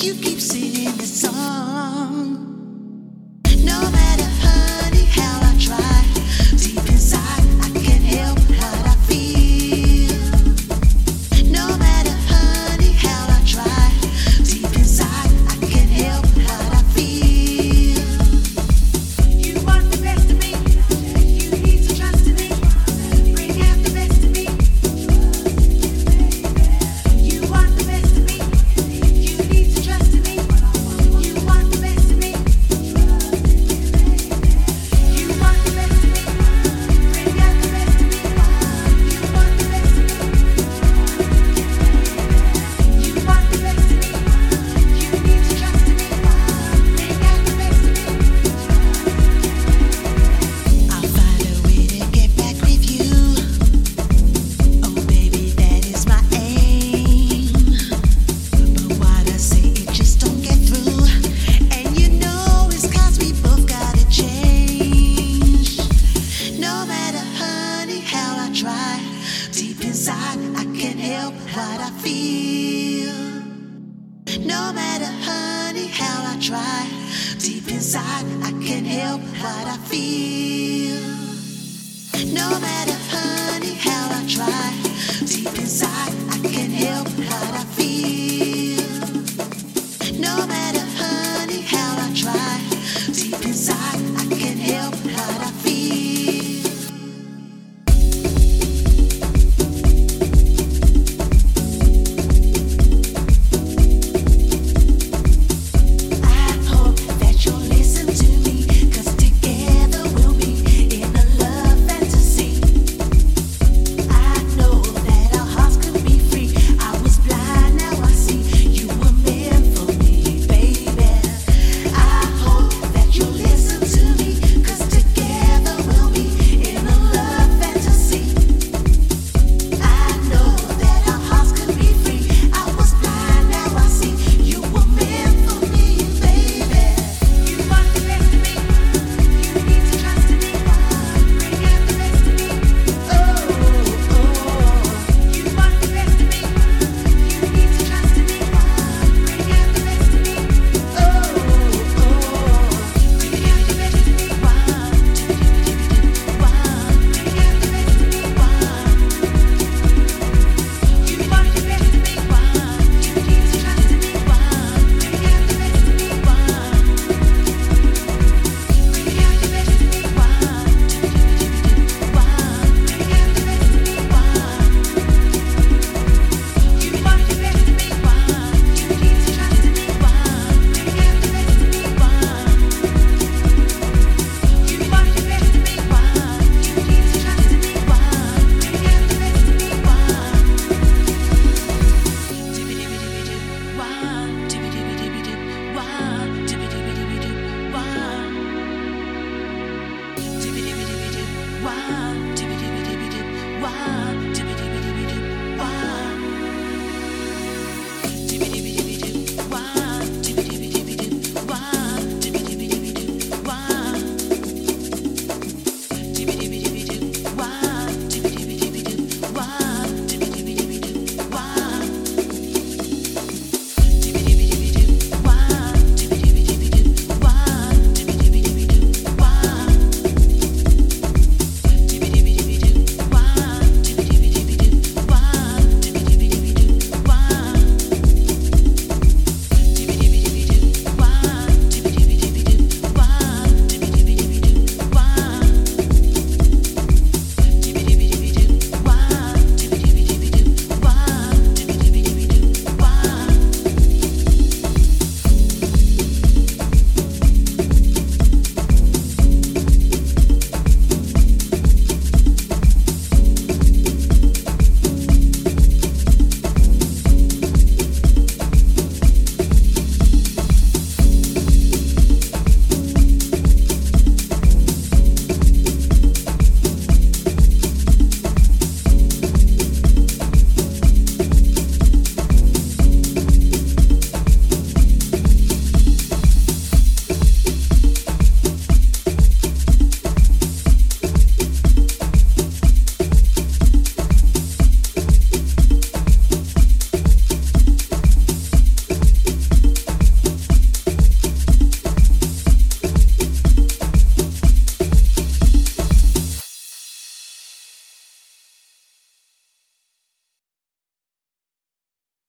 You keep singing the song. No matter, honey, how I try, deep inside I can't help what I feel. No matter, honey, how I try, deep inside I can't help what I feel. You want the best of me, you need to trust in me, bring out the best of me. You want the best of me, you need to trust in me, you want the best of me. You want the best of me, bring out the best of me. You want the best of me, you want the best of me, you need to trust in me, bring out the best of me. I'll find a way to get back with you. Oh baby, that is my aim. But what I say, it just don't get through. And you know it's 'cause we both gotta change. No matter, honey, how I try, deep inside I can't help what I feel. No matter, honey, how I try, deep inside I can't help what I feel. No matter, honey, how I try, deep inside I can't help what